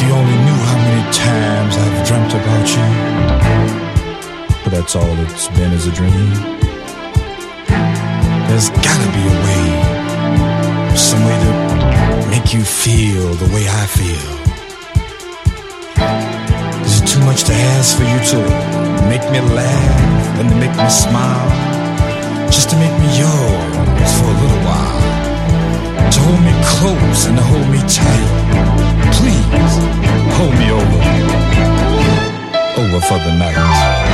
you only knew how many times I've dreamt about you. But that's all it's been is a dream. There's gotta be a way, some way to make you feel the way I feel. Is it too much to ask for you to make me laugh and to make me smile? Just to make me yours for a little while, to hold me close and to hold me tight. Please, hold me over for the night.